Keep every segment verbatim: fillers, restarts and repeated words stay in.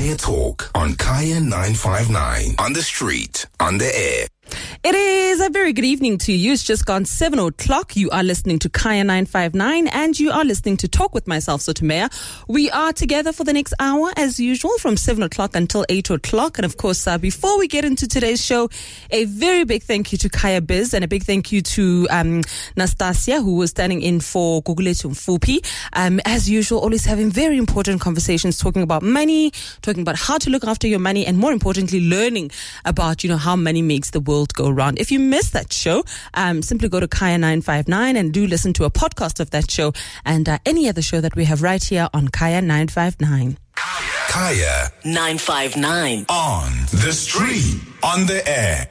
Kaya Talk on Kaya nine five nine. On the street, on the air. It is a very good evening to you. It's just gone seven o'clock. You are listening to Kaya nine five nine and you are listening to Talk with myself, Sotumea. We are together for the next hour as usual from seven o'clock until eight o'clock. And of course, uh, before we get into today's show, a very big thank you to Kaya Biz and a big thank you to um, Nastasia, who was standing in for Gugulethu Mfupi. Um, as usual, always having very important conversations, talking about money, talking about how to look after your money, and more importantly, learning about, you know, how money makes the world go around. If you missed that show, um, simply go to Kaya nine five nine and do listen to a podcast of that show and uh, any other show that we have right here on Kaya nine five nine. Kaya nine five nine. On the street, on the air.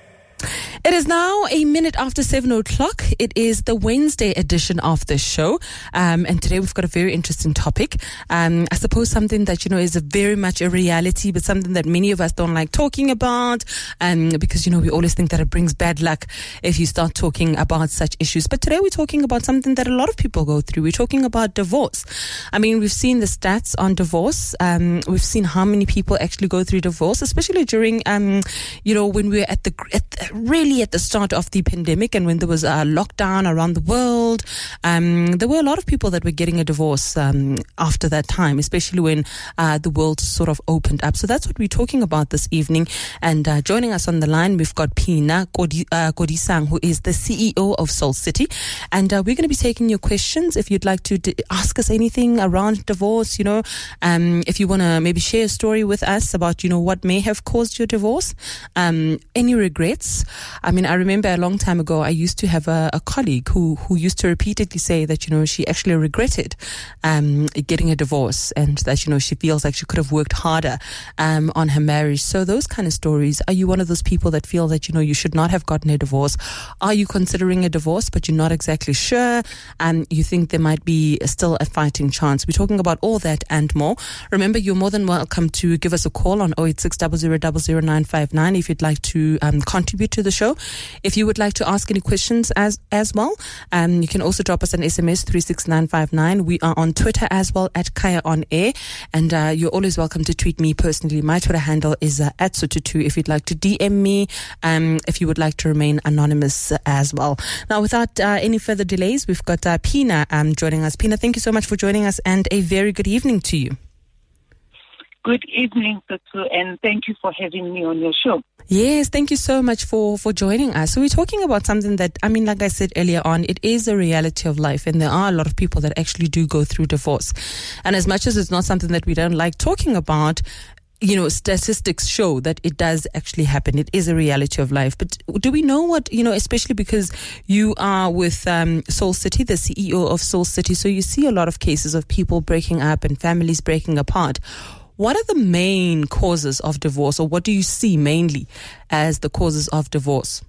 It is now a minute after seven o'clock. It is the Wednesday edition of the show. Um, and today we've got a very interesting topic. Um, I suppose something that, you know, is a very much a reality, but something that many of us don't like talking about. Um, because, you know, we always think that it brings bad luck if you start talking about such issues. But today we're talking about something that a lot of people go through. We're talking about divorce. I mean, we've seen the stats on divorce. Um, we've seen how many people actually go through divorce, especially during, um, you know, when we're at the, at the really at the start of the pandemic and when there was a lockdown around the world. Um, there were a lot of people that were getting a divorce um, after that time, especially when uh, the world sort of opened up. So that's what we're talking about this evening. And uh, joining us on the line, we've got Pina Kodi, uh, Kodisang, who is the C E O of Soul City. And uh, we're going to be taking your questions. If you'd like to d- ask us anything around divorce, you know, um, if you want to maybe share a story with us about, you know, what may have caused your divorce, um, any regrets. I mean, I remember a long time ago, I used to have a, a colleague who, who used to repeatedly say that, you know, she actually regretted um, getting a divorce and that, you know, she feels like she could have worked harder um, on her marriage. So those kind of stories, are you one of those people that feel that, you know, you should not have gotten a divorce? Are you considering a divorce, but you're not exactly sure and you think there might be still a fighting chance? We're talking about all that and more. Remember, you're more than welcome to give us a call on oh eight six, zero zero zero zero nine five nine if you'd like to um, contribute to the show. If you would like to ask any questions as as well, um, you can also drop us an S M S three six nine five nine. We are on Twitter as well at Kaya on Air, and uh, you're always welcome to tweet me personally. My Twitter handle is uh, at Sotutu. If you'd like to D M me, um, if you would like to remain anonymous as well. Now, without uh, any further delays, we've got uh, Pina um, joining us. Pina, thank you so much for joining us, and a very good evening to you. Good evening, Tutu, and thank you for having me on your show. Yes, thank you so much for, for joining us. So we're talking about something that, I mean, like I said earlier on, it is a reality of life, and there are a lot of people that actually do go through divorce. And as much as it's not something that we don't like talking about, you know, statistics show that it does actually happen. It is a reality of life. But do we know what, you know, especially because you are with um, Soul City, the C E O of Soul City, so you see a lot of cases of people breaking up and families breaking apart. What are the main causes of divorce, or what do you see mainly as the causes of divorce?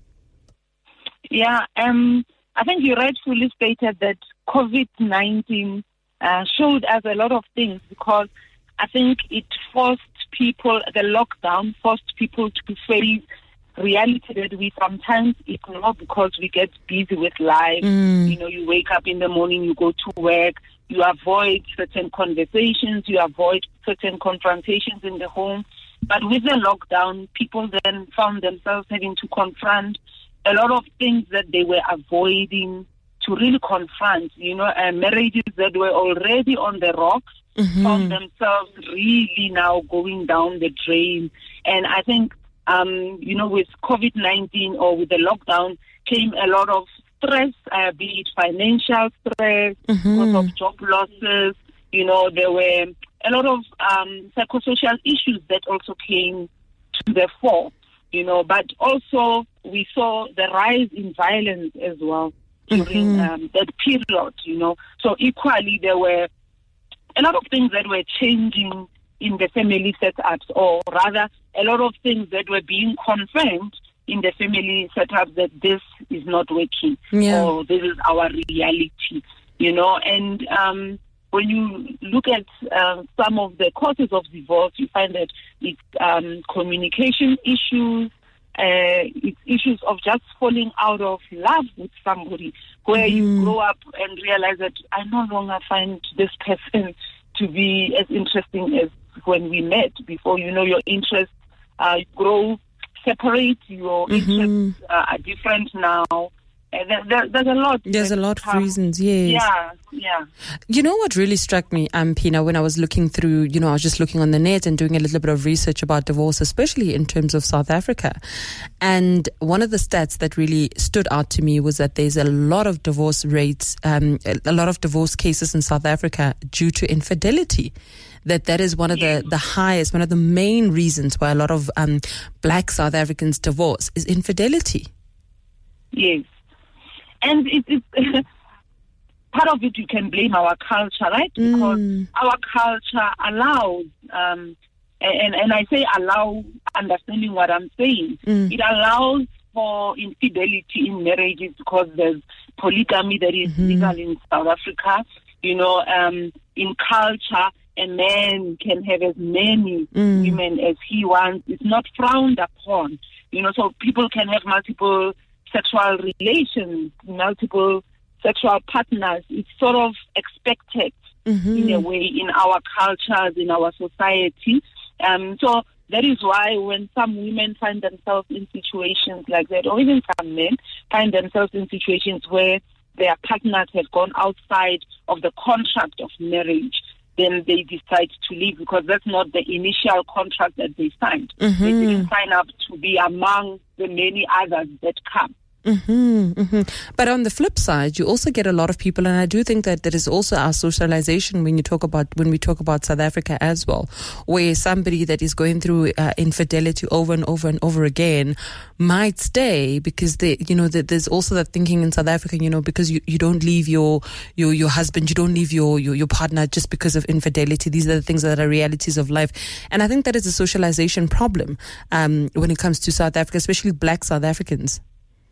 Yeah, um, I think you rightfully stated that COVID nineteen uh, showed us a lot of things, because I think it forced people, the lockdown forced people to face reality that we sometimes ignore because we get busy with life. Mm. You know, you wake up in the morning, you go to work, you avoid certain conversations, you avoid certain confrontations in the home. But with the lockdown, people then found themselves having to confront a lot of things that they were avoiding to really confront. You know, uh, marriages that were already on the rocks mm-hmm. found themselves really now going down the drain. And I think, um, you know, with COVID nineteen or with the lockdown came a lot of stress, uh, be it financial stress, mm-hmm. because of job losses. You know, there were a lot of um, psychosocial issues that also came to the fore, you know, but also we saw the rise in violence as well during mm-hmm. um, that period, you know. So equally, there were a lot of things that were changing in the family setups, or rather, a lot of things that were being confirmed in the family setup, that this is not working, yeah. or this is our reality, you know. And um, when you look at uh, some of the causes of divorce, you find that it's um, communication issues, uh, it's issues of just falling out of love with somebody, where mm. you grow up and realize that I no longer find this person to be as interesting as when we met before. You know, your interests uh, grow separate. Your Mm-hmm. interests uh, are different now. Uh, there, there, there's a lot. There's a that lot of come- reasons, yes. Yeah, yeah. You know what really struck me, um, Pina, when I was looking through, you know, I was just looking on the net and doing a little bit of research about divorce, especially in terms of South Africa. And one of the stats that really stood out to me was that there's a lot of divorce rates, um, a lot of divorce cases in South Africa due to infidelity. That that is one of the, the highest, one of the main reasons why a lot of um, black South Africans divorce is infidelity. Yes. And it, it, part of it you can blame our culture, right? Because Mm. our culture allows, um, and, and I say allow, understanding what I'm saying, Mm. it allows for infidelity in marriages because there's polygamy that is Mhm. legal in South Africa. You know, um, in culture, a man can have as many Mm. women as he wants. It's not frowned upon. You know, so people can have multiple sexual relations, multiple sexual partners. It's sort of expected Mm-hmm. in a way in our cultures, in our society. Um, so that is why when some women find themselves in situations like that, or even some men find themselves in situations where their partners have gone outside of the contract of marriage, then they decide to leave because that's not the initial contract that they signed. Mm-hmm. They didn't sign up to be among the many others that come. Mm-hmm, mm-hmm. But on the flip side, you also get a lot of people, and I do think that there is also our socialization when you talk about when we talk about South Africa as well, where somebody that is going through uh, infidelity over and over and over again might stay because they, you know, that there's also that thinking in South Africa, you know, because you, you don't leave your your your husband, you don't leave your, your your partner just because of infidelity. These are the things that are realities of life, and I think that is a socialization problem um, when it comes to South Africa, especially Black South Africans.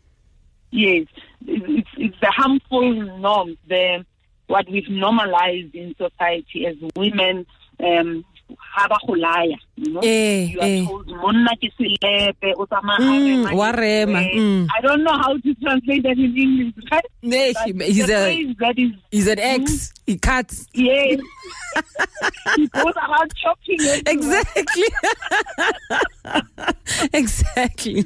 Yes, it's, it's the harmful norms, the what we've normalized in society as women. Um, you know, Eh, you are eh. told, "Monna ke selepe, o tsamaya Mm, a rema wa rema, everywhere." mm. I don't know how to translate that in English, right? Nee, But he's the a phrase that is he's an ex. He cuts. yes. He goes around chopping everywhere. Exactly. Exactly.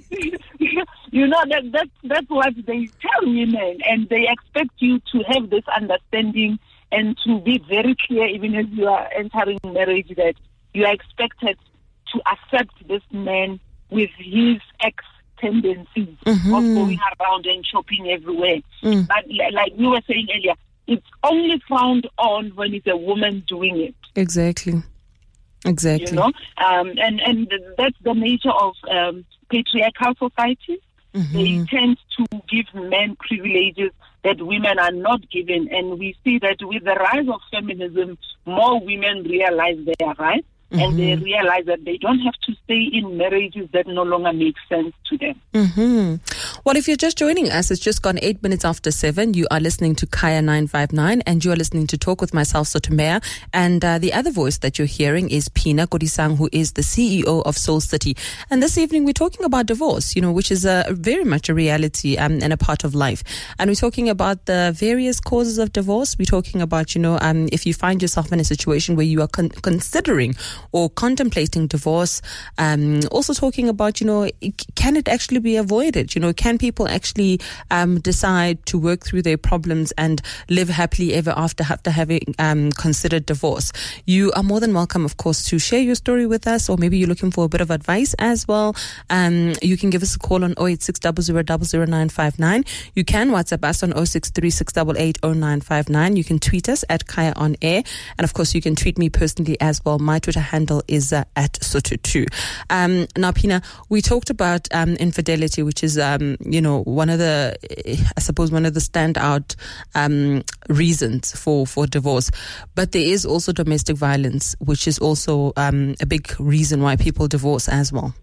You know, that, that that's what they tell women, and they expect you to have this understanding and to be very clear, even as you are entering marriage, that you are expected to accept this man with his ex tendencies Mhm. of going around and shopping everywhere. Mm. But li- like we were saying earlier, it's only frowned on when it's a woman doing it. Exactly. Exactly. You know, um, and and that's the nature of um, patriarchal societies. They Mhm. tend to give men privileges that women are not given, and we see that with the rise of feminism, more women realize their rights, and they realize that they don't have to stay in marriages that no longer make sense to them. Mm-hmm. Well, if you're just joining us, it's just gone eight minutes after seven. You are listening to Kaya nine five nine, and you are listening to Talk with myself, Sotomea. And uh, the other voice that you're hearing is Pina Kodisang, who is the C E O of Soul City. And this evening, we're talking about divorce, you know, which is a, very much a reality um, and a part of life. And we're talking about the various causes of divorce. We're talking about, you know, um, if you find yourself in a situation where you are con- considering or contemplating divorce, um, also talking about, you know, can it actually be avoided? You know, can people actually um, decide to work through their problems and live happily ever after after having um, considered divorce? You are more than welcome, of course, to share your story with us, or maybe you're looking for a bit of advice as well. Um, you can give us a call on oh eight six, zero zero zero zero nine five nine. You can WhatsApp us on oh six three six eight eight oh nine five nine. You can tweet us at Kaya on Air, and of course, you can tweet me personally as well. My Twitter handle is uh, at Soto two. Um, now, Pina, we talked about um, infidelity, which is, um, you know, one of the, I suppose, one of the standout um, reasons for, for divorce. But there is also domestic violence, which is also um, a big reason why people divorce as well.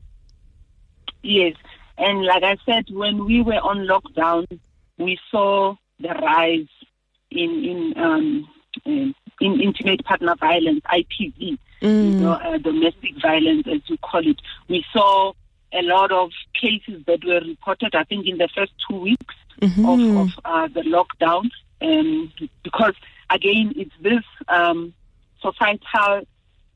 Yes, and like I said, when we were on lockdown, we saw the rise in in um, in intimate partner violence, I P V. Mm. You know, uh, domestic violence, as you call it. We saw a lot of cases that were reported, I think, in the first two weeks Mm-hmm. of, of uh, the lockdown. Um, because, again, it's this um, societal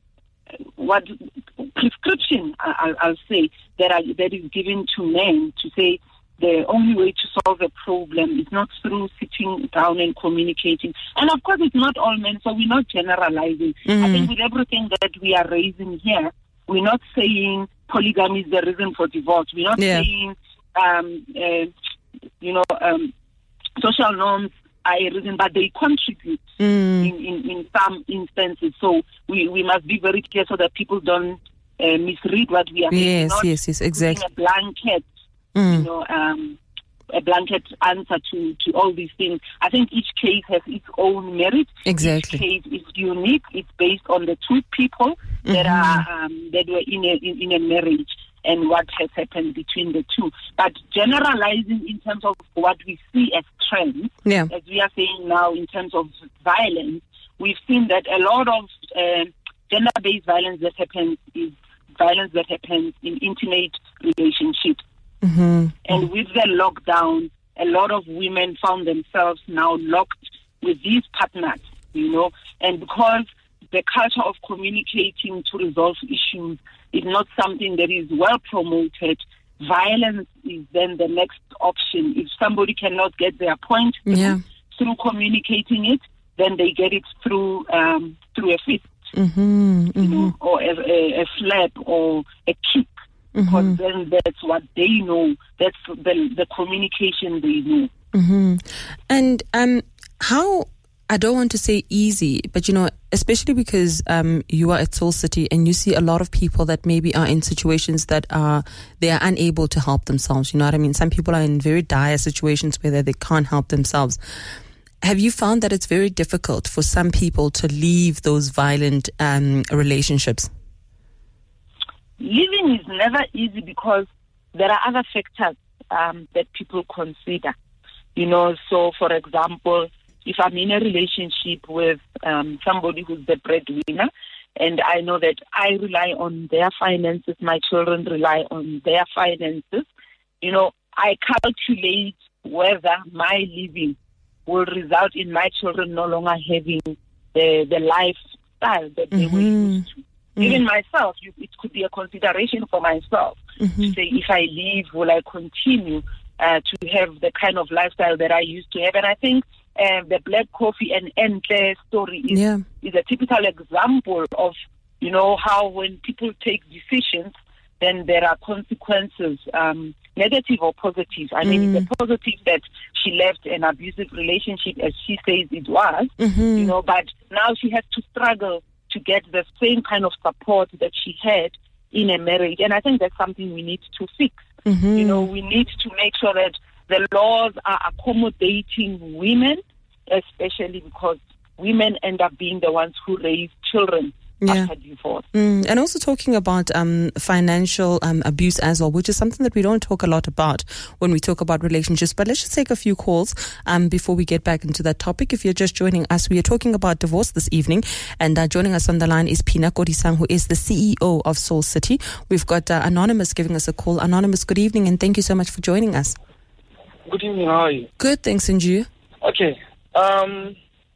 what prescription I'll, I'll say that are, that is given to men to say the only way to solve a problem is not through sitting down and communicating. And of course, it's not all men, so we're not generalizing. Mm-hmm. I think with everything that we are raising here, we're not saying polygamy is the reason for divorce. We're not yeah. saying, um, uh, you know, um, social norms are a reason, but they contribute mm. in, in, in some instances. So we, we must be very clear so that people don't uh, misread what we are saying. Yes, not yes, yes, exactly. A blanket, mm. you know, um, a blanket answer to, to all these things. I think each case has its own merit. Exactly. Each case is unique. It's based on the two people mm-hmm. that are um, that were in a in, in a marriage and what has happened between the two. But generalizing in terms of what we see as trends, yeah. as we are saying now in terms of violence, we've seen that a lot of uh, gender-based violence that happens is violence that happens in intimate relationships. Mm-hmm. And with the lockdown, a lot of women found themselves now locked with these partners, you know, and because the culture of communicating to resolve issues is not something that is well promoted, violence is then the next option. If somebody cannot get their point yeah. through communicating it, then they get it through um, through a fist, mm-hmm. Mm-hmm. you know, or a, a, a slap or a kick. Because mm-hmm. then that's what they know. That's the the communication they know. Mm-hmm. And um, how, I don't want to say easy, but, you know, especially because um, you are at Soul City and you see a lot of people that maybe are in situations that are, they are unable to help themselves. You know what I mean? Some people are in very dire situations where they can't help themselves. Have you found that it's very difficult for some people to leave those violent um, relationships? Living is never easy because there are other factors um, that people consider. You know, so for example, if I'm in a relationship with um, somebody who's the breadwinner, and I know that I rely on their finances, my children rely on their finances, you know, I calculate whether my living will result in my children no longer having the, the lifestyle that they mm-hmm. were used to. Mm-hmm. Even myself, you, it could be a consideration for myself mm-hmm. to say, if I leave, will I continue uh, to have the kind of lifestyle that I used to have? And I think uh, the Black Coffee and Entle story is, yeah. is a typical example of, you know, how when people take decisions, then there are consequences, um, negative or positive. I mean, mm. it's a positive that she left an abusive relationship, as she says it was, mm-hmm. you know, but now she has to struggle to get the same kind of support that she had in a marriage. And I think that's something we need to fix. Mm-hmm. You know, we need to make sure that the laws are accommodating women, especially because women end up being the ones who raise children yeah. after divorce. Mm. And also talking about um, financial um, abuse as well, which is something that we don't talk a lot about when we talk about relationships. But let's just take a few calls um, before we get back into that topic. If you're just joining us, we are talking about divorce this evening. And uh, joining us on the line is Pina Kodisang, who is the C E O of Soul City. We've got uh, Anonymous giving us a call. Anonymous, good evening, and thank you so much for joining us. Good evening, how are you? Good, thanks, and you? Okay. Um,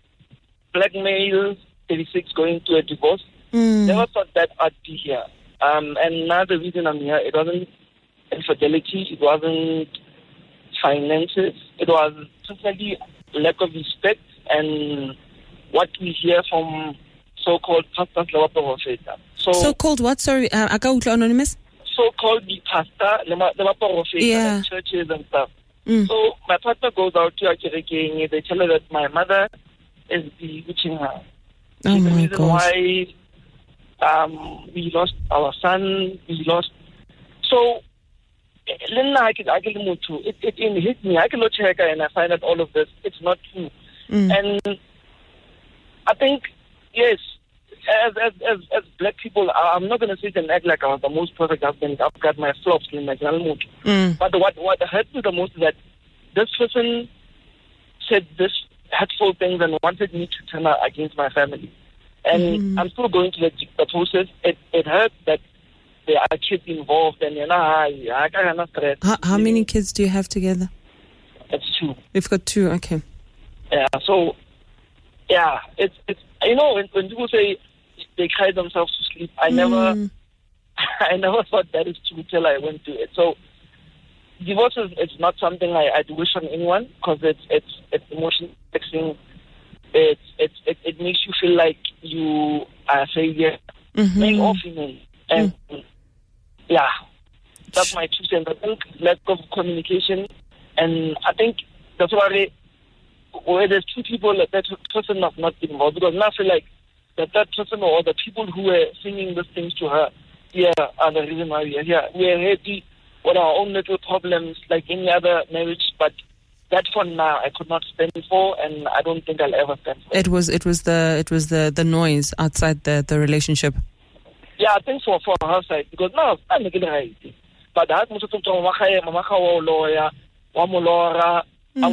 black male, thirty-six, going to a divorce. Mm. Never thought that I'd be here. Um, and now the reason I'm here, it wasn't infidelity, it wasn't finances, it was totally lack of respect and what we hear from so-called pastors. So, so-called what? Sorry, uh, Anonymous? So-called the pastor, yeah. like churches and stuff. Mm. So my partner goes out to Akireke, they tell her that my mother is bewitching her. Oh She's my the reason gosh. why um, we lost our son, we lost. So, it, it, it hit me. I can look check and I find out all of this. It's not true. Mm. And I think, yes, as as as, as black people, I'm not going to sit and act like I was the most perfect husband. I've got my flops in my mood. Mm. But what, what hurt me the most is that this person said this hurtful things and wanted me to turn out against my family. And mm. I'm still going through the, the process. It, it hurts that there are kids involved, and you know, I, I can't stress. How, how many kids do you have together? It's two. You've got two, okay. Yeah, so, yeah, it's, it's you know, when, when people say they cry themselves to sleep. I never, mm. I never thought that is true till I went through it. So divorce is it's not something I, I'd wish on anyone because it's it's it's emotionally taxing. It's it's it, it makes you feel like you are a failure, mm-hmm. male or female, and mm. yeah, that's my two cents. I think lack of communication, and I think that's why where there's two people, that person has not been involved, because now I feel like that that person or the people who were singing these things to her, yeah, are the reason why we are here. We are ready with our own little problems like any other marriage, but that for now I could not stand for, and I don't think I'll ever stand for. It was it was the it was the, the noise outside the, the relationship. Yeah, I think for for her side, because now I'm not right. But that must have told mama lawyer, wamolora, I'm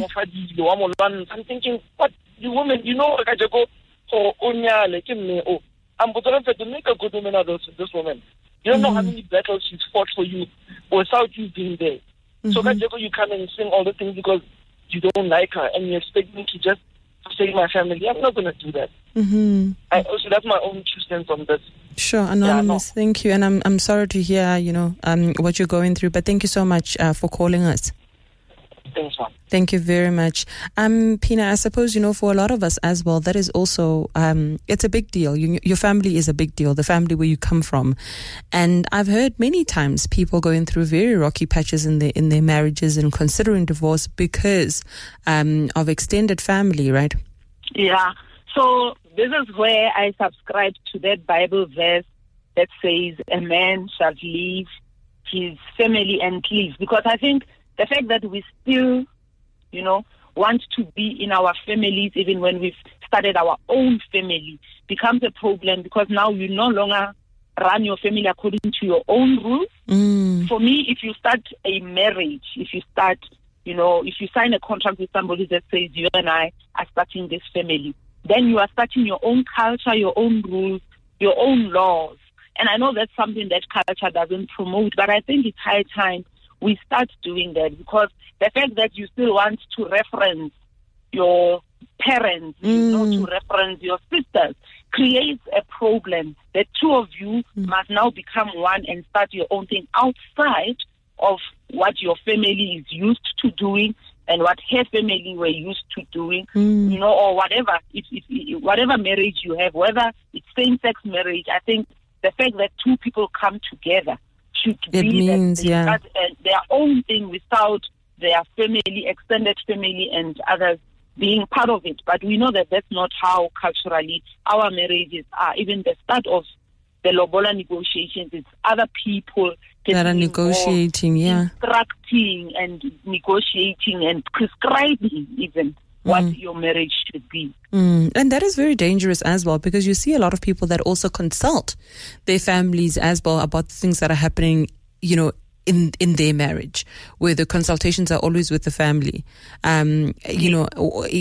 thinking, what the woman, you know, I just go for onya like me. Oh, I'm going to make a good woman out of this woman. You don't know mm-hmm. how many battles she's fought for you without you being there. Mm-hmm. So that you come and sing all the things because you don't like her and you expect me to just save my family. I'm not going to do that. Mm-hmm. I also, that's my own two cents on this. Sure, Anonymous. Yeah, no. Thank you, and I'm I'm sorry to hear you know um what you're going through, but thank you so much uh, for calling us. Thanks, man. Thank you very much. Um, Pina, I suppose, you know, for a lot of us as well, that is also, um, it's a big deal. You, your family is a big deal, the family where you come from. And I've heard many times people going through very rocky patches in their, in their marriages and considering divorce because um, of extended family, right? Yeah. So this is where I subscribe to that Bible verse that says a man shall leave his family and cleave. Because I think the fact that we still, you know, want to be in our families even when we've started our own family becomes a problem, because now you no longer run your family according to your own rules. Mm. For me, if you start a marriage, if you start, you know, if you sign a contract with somebody that says you and I are starting this family, then you are starting your own culture, your own rules, your own laws. And I know that's something that culture doesn't promote, but I think it's high time we start doing that, because the fact that you still want to reference your parents, mm. you know, to reference your sisters, creates a problem that two of you mm. must now become one and start your own thing outside of what your family is used to doing and what her family were used to doing, mm. you know, or whatever, if, if, if, whatever marriage you have, whether it's same-sex marriage. I think the fact that two people come together should it be means, that they yeah. start uh, their own thing without their family, extended family, and others being part of it. But we know that that's not how culturally our marriages are. Even the start of the Lobola negotiations, it's other people that are negotiating, yeah, instructing and negotiating and prescribing even what mm. your marriage should be. Mm. And that is very dangerous as well, because you see a lot of people that also consult their families as well about things that are happening, you know, in, in their marriage, where the consultations are always with the family. Um, you know,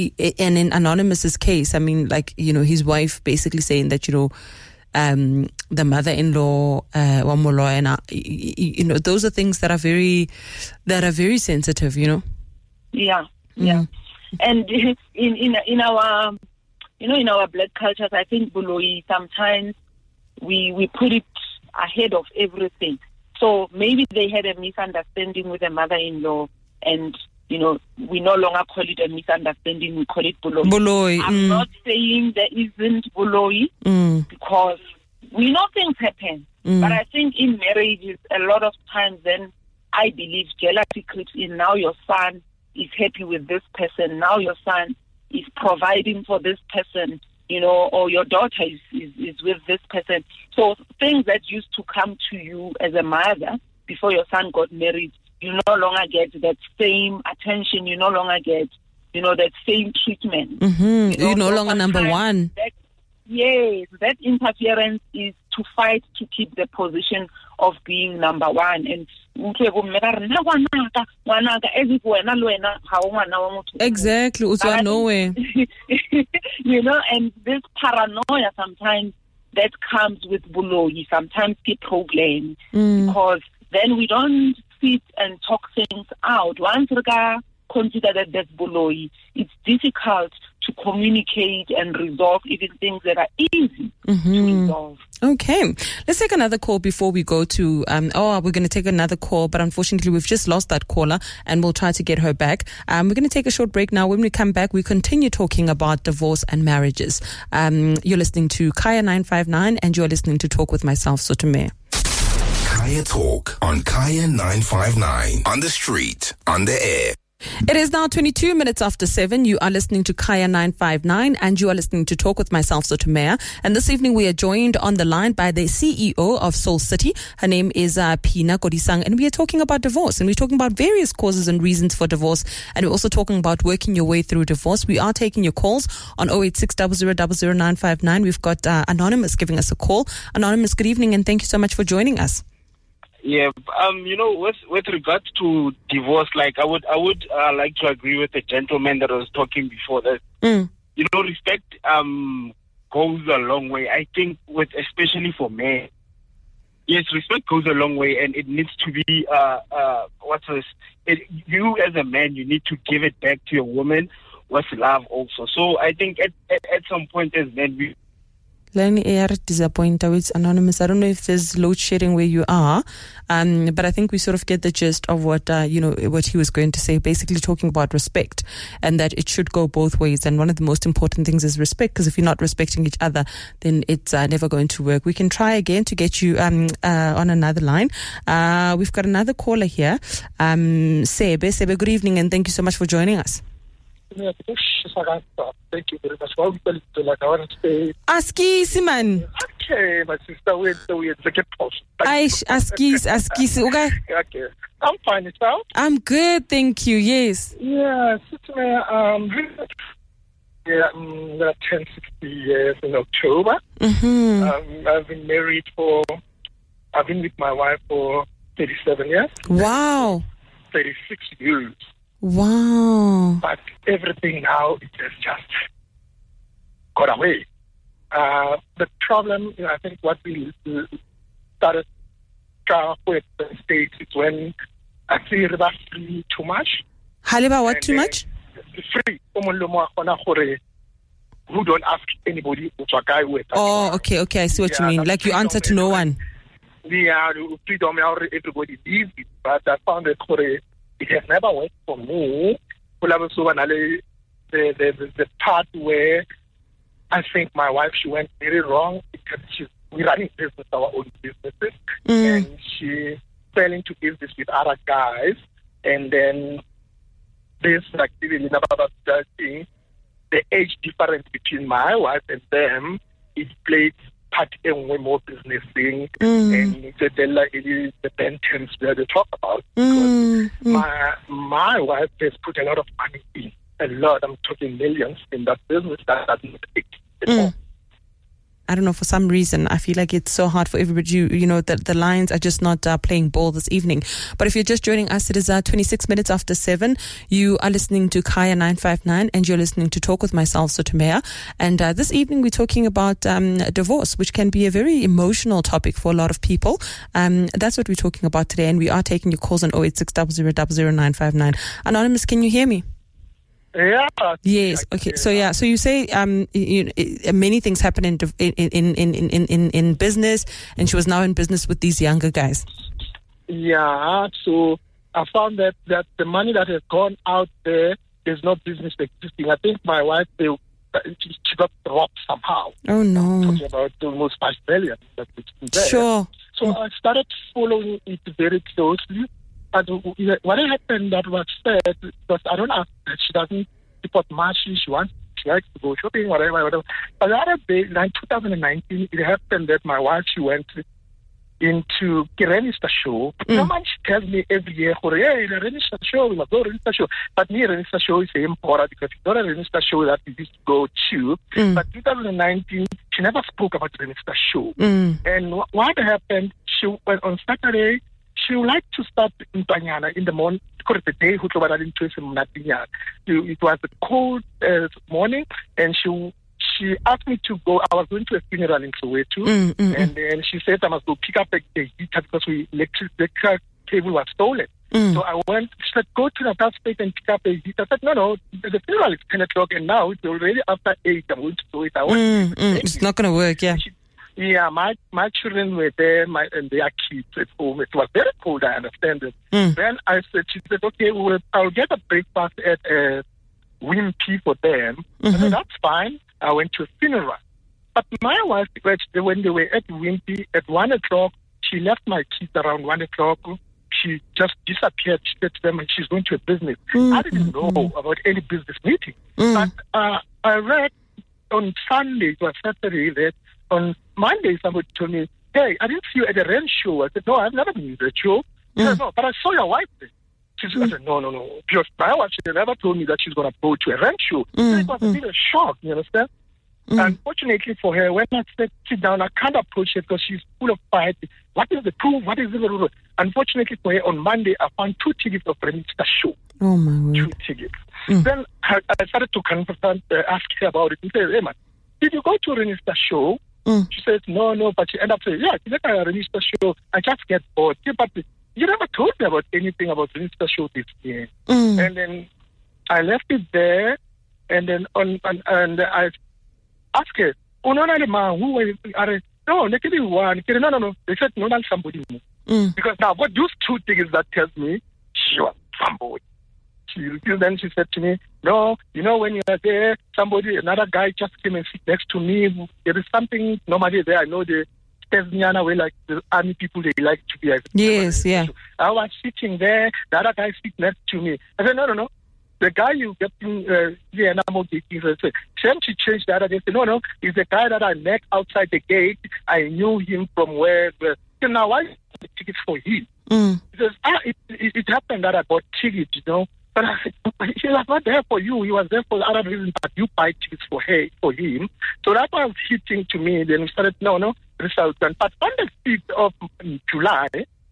and in Anonymous's case, I mean, like, you know, his wife basically saying that, you know, um, the mother-in-law, uh, Wamolo, and, uh, you know, those are things that are very, that are very sensitive, you know? Yeah, yeah. Mm. And in, in in our, you know, in our black cultures, I think Buloi, sometimes we we put it ahead of everything. So maybe they had a misunderstanding with a mother-in-law, and, you know, we no longer call it a misunderstanding, we call it Buloi. Buloi. I'm mm. not saying there isn't Buloi, mm. because we know things happen. Mm. But I think in marriages, a lot of times then I believe jealousy creeps in. Now your son is happy with this person. Now your son is providing for this person, you know, or your daughter is, is, is with this person. So things that used to come to you as a mother before your son got married, you no longer get that same attention. You no longer get, you know, that same treatment. Mm-hmm. You know, You're no so longer number one. That, yes, that interference is to fight to keep the position of being number one. And exactly, also nowhere. You know, and this paranoia sometimes that comes with Buloi, sometimes get problem, mm. because then we don't sit and talk things out. Once we consider that there's Buloi, it's difficult to communicate and resolve even things that are easy Mm-hmm. to resolve. Okay, let's take another call before we go to, um, oh, we're going to take another call, but unfortunately we've just lost that caller and we'll try to get her back. Um, we're going to take a short break now. When we come back, we continue talking about divorce and marriages. Um, you're listening to Kaya nine five nine and you're listening to Talk with myself, Sotomea. Kaya Talk on Kaya nine five nine. On the street, on the air. It is now twenty-two minutes after seven. You are listening to Kaya nine five nine and you are listening to Talk with myself, Sotomea. And this evening we are joined on the line by the C E O of Soul City. Her name is uh, Phina Kodisang, and we are talking about divorce, and we're talking about various causes and reasons for divorce, and we're also talking about working your way through divorce. We are taking your calls on zero eight six zero zero zero zero nine five nine. We've got uh, Anonymous giving us a call. Anonymous, good evening and thank you so much for joining us. Yeah, um, you know, with with regards to divorce, like I would I would uh, like to agree with the gentleman that was talking before that. Mm. You know, respect um goes a long way. I think with especially for men. Yes, respect goes a long way, and it needs to be uh uh what's this? It, you as a man, you need to give it back to your woman with love also. So I think at at, at some point as men we. Line air disappointed with Anonymous. I don't know if there's load shedding where you are, um, but I think we sort of get the gist of what uh, you know what he was going to say. Basically, talking about respect and that it should go both ways. And one of the most important things is respect, because if you're not respecting each other, then it's uh, never going to work. We can try again to get you um, uh, on another line. Uh, we've got another caller here, um, Sebe. Sebe, good evening, and thank you so much for joining us. Thank you very much. Well, like I want to say, Aski Siman. Okay, my sister, wait, so we get post. Aish, Askis, Askis. Okay. Okay, I'm fine. Yourself? I'm good, thank you. Yes. Yeah, um, yeah, I'm gonna turn sixty years in October. Mm-hmm. Um, I've been married for, I've been with my wife for thirty-seven years. Wow. thirty-six years. Wow. But everything now, it has just got away. Uh, the problem, you know, I think what we started with the States is when I see riba free too much. Haliba, what And, too uh, much? Free. Who don't ask anybody. Oh, okay, okay. I see what Yeah, you mean. that's Like you answer to no one. Yeah, freedom, everybody leaves it. But I found that it has never worked for me. The, the, the, the part where I think my wife, she went very wrong because she's, we're running business, our own businesses, Mm. and she fell into business with other guys, and then this, like, really about thing, the age difference between my wife and them, it played part in way more business thing, Mm. and the, the, like, it is the ten terms that they talk about. Mm. Mm. My my wife has put a lot of money in, a lot. I'm talking millions in that business that doesn't exist at all. Mm. I don't know, for some reason, I feel like it's so hard for everybody. You, you know, the, the lines are just not uh, playing ball this evening. But if you're just joining us, it is uh, twenty-six minutes after seven. You are listening to Kaya nine five nine and you're listening to Talk with myself, Sotomea. And uh, this evening we're talking about um, divorce, which can be a very emotional topic for a lot of people. Um, that's what we're talking about today. And we are taking your calls on zero eight six zero zero zero zero nine five nine. Anonymous, can you hear me? Yeah. Yes. Okay. So yeah. So you say um you, you, many things happen in in in in in in in business, and she was now in business with these younger guys. Yeah. So I found that that the money that has gone out there, there's no business existing. I think my wife, they, she got robbed somehow. Oh no. I'm talking about almost five million. That it's there. Sure. So I started following it very closely. But what happened that was said, because I don't ask her, she doesn't support much, she wants, she likes to go shopping, whatever, whatever. But the other day, in twenty nineteen, it happened that my wife, she went into the register show. Mm. No man, she tells me every year, hey, the register show, we must go register show. But me, register show is important because it's not a register show that we used to go to. Mm. But twenty nineteen, she never spoke about the register show. Mm. And wh- what happened, she went on Saturday, she would like to start in Panyana in the morning, because the day who told her it was a cold uh, morning, and she she asked me to go. I was going to a funeral in Soweto, Mm, mm, and then she said I must go pick up the heater because we electric, electric cable was stolen. Mm. So I went, she said, go to Natal State and pick up a heat. I said, no, no, the funeral is ten o'clock and now it's already after eight. I'm going to do it. I want Mm, mm, it's not going to work, yeah. She, yeah, my my children were there, my and their kids at home. It was very cold, I understand it. Mm. Then I said, she said, okay, well, I'll get a breakfast at uh, Wimpy for them. I Mm-hmm. said, that's fine. I went to a funeral. But my wife, when they were at Wimpy at one o'clock, she left my kids around one o'clock. She just disappeared. She said to them she's going to a business. Mm, I didn't know mm, about any business meeting. Mm. But uh, I read on Sunday, it was Saturday, that on Monday somebody told me, hey, I didn't see you at the rent show. I said, no, I've never been to the show. She Mm. said, no, but I saw your wife there. She said, I said, no, no, no. Because my wife, she never told me that she's going to go to a rent show. Mm, So it was a mm. bit of a shock, you understand? Mm. Unfortunately for her, when I said sit down, I can't approach her because she's full of fight. What is the proof? What is the Unfortunately for her, on Monday, I found two tickets of Renis's show. Oh, my Two word. tickets. Mm. Then I, I started to confront, uh, ask her about it. And say, hey, man, did you go to Renis's show? Mm. She says, no, no. But she ended up saying, yeah, it's like a Renis's show. I just get bored. Yeah, but you never told me about anything about Renis's show this year. Mm. And then I left it there. And then on, on and I asked her, oh, no, no, no, who are you? No, they didn't one. No, no, no. They said, no, not somebody more. Mm. Because now, what those two things that tells me she was somebody. She, then she said to me, no, you know, when you are there, somebody, another guy just came and sit next to me. There is something normally there. I know the Tesniana way, like the army people, they like to be. Yes, yeah. I was sitting there, the other guy sit next to me. I said, no, no, no. The guy you get in, uh, yeah, and I'm okay. Same she changed the other day. Said, no, no, he's the guy that I met outside the gate. I knew him from where. Uh, so now I got tickets for him. Mm. He says, ah, it, it, it happened that I got tickets, you know. But I said, he was not there for you. He was there for other reasons, but you buy tickets for her, for him. So that was hitting to me. Then we started, no, no, results. But on the fifth of July,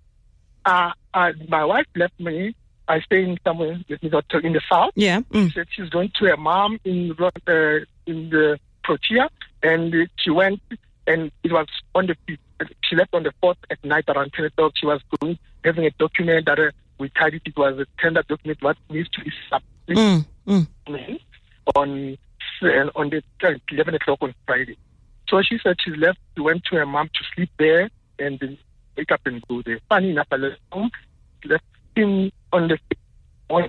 uh, uh, my wife left me. I stay in somewhere in the south. Yeah. Mm. She said she's going to her mom in uh, in the Protea, and she went, and it was on the fifth. She left on the fourth at night around ten o'clock. She was going having a document that uh, we tidied. It was a tender document what needs to be submitted Mm. Mm. on uh, on the eleven o'clock on Friday. So she said she left. She went to her mom to sleep there, and then wake up and go there. Funny enough, I left home. Left in on the morning.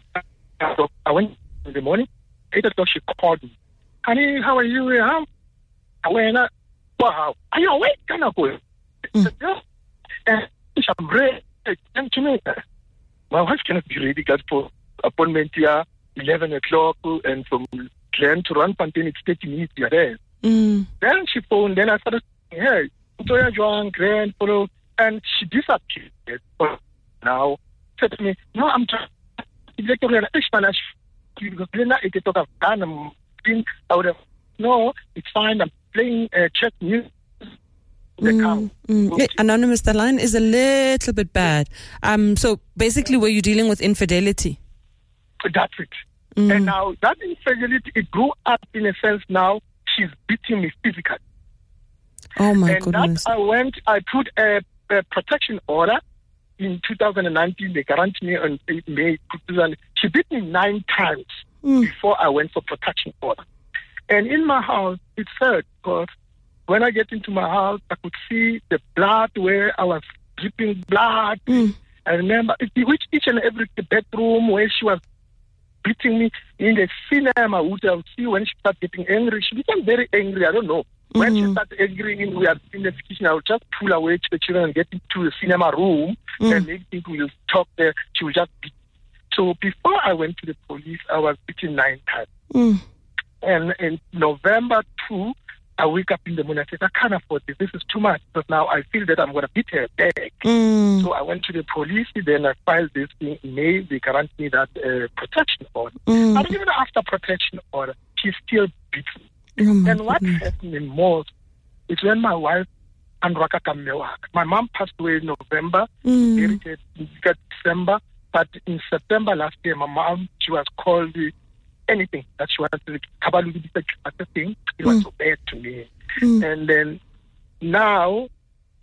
I went in the morning. Eight o'clock, she called me. Honey, how are you? How? I went. Wow, are you awake? Can I go? I said, yeah. And I'm ready. Came to me. My wife cannot be ready because for appointment here, eleven o'clock, and from Glen to Randfontein, it's thirty minutes. You're there. Mm. Then she phoned. Then I started saying, hey, Toya Joan, Grand, follow, and she disappeared. Now, said to me, no, I'm just because then I could talk of done. I'm being, I would have, no, it's fine. I'm playing uh, chess music. The Mm, mm. Hey, Anonymous, the line is a little bit bad. Um, so basically, were you dealing with infidelity? That's it. Mm. And now that infidelity, it grew up in a sense. Now she's beating me physically. Oh my and goodness! that I went, I put a, a protection order in two thousand nineteen. They guaranteed me on May two thousand. She beat me nine times Mm. before I went for protection order. And in my house, it's sad because when I get into my house, I could see the blood where I was dripping blood. Mm. I remember which each and every bedroom where she was beating me in the cinema, which I would see when she started getting angry. She became very angry. I don't know. When Mm-hmm. she started angry, in, we are in the kitchen, I would just pull away to the children and get into the cinema room Mm. and make people will talk there. She would just beat. So before I went to the police, I was beaten nine times. Mm. And in November two, I wake up in the morning. I said, I can't afford this. This is too much. Because now I feel that I'm going to beat her back. Mm. So I went to the police. Then I filed this in May. They guaranteed me that uh, protection order. Mm. But even after protection order, she still beats me. Oh my And what goodness. hurt me most is when my wife, Andraka Kamewak, my mom passed away in November, Mm. buried in December. But in September last year, my mom, she was called uh, anything that she wanted to Kabalu thing. It was Mm. so bad to me. Mm. And then now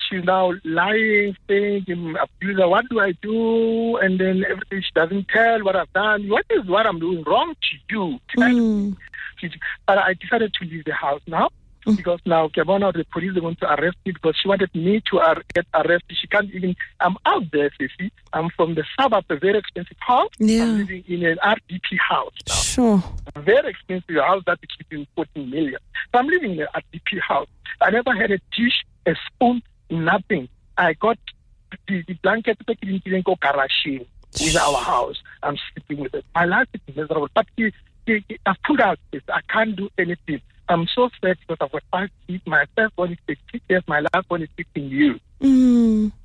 she's now lying, saying, I'm abuser, what do I do? And then everything, she doesn't tell what I've done. What is what I'm doing wrong to you? Mm. But I decided to leave the house now. Mm. Because now, Kebona, the police are going to arrest me because she wanted me to ar- get arrested. She can't even, I'm out there, you see. I'm from the suburb, a very expensive house. Yeah. I'm living in an R D P house now. Sure. A very expensive house that is between fourteen million. So I'm living in an R D P house. I never had a dish, a spoon, nothing. I got the, the blanket in garage in our house. I'm sleeping with it. My life is miserable. But he, he, he, I've put out this. I can't do anything. I'm so sad because I've got five kids. My first one is sixteen years. My last one is fifteen years. Mm.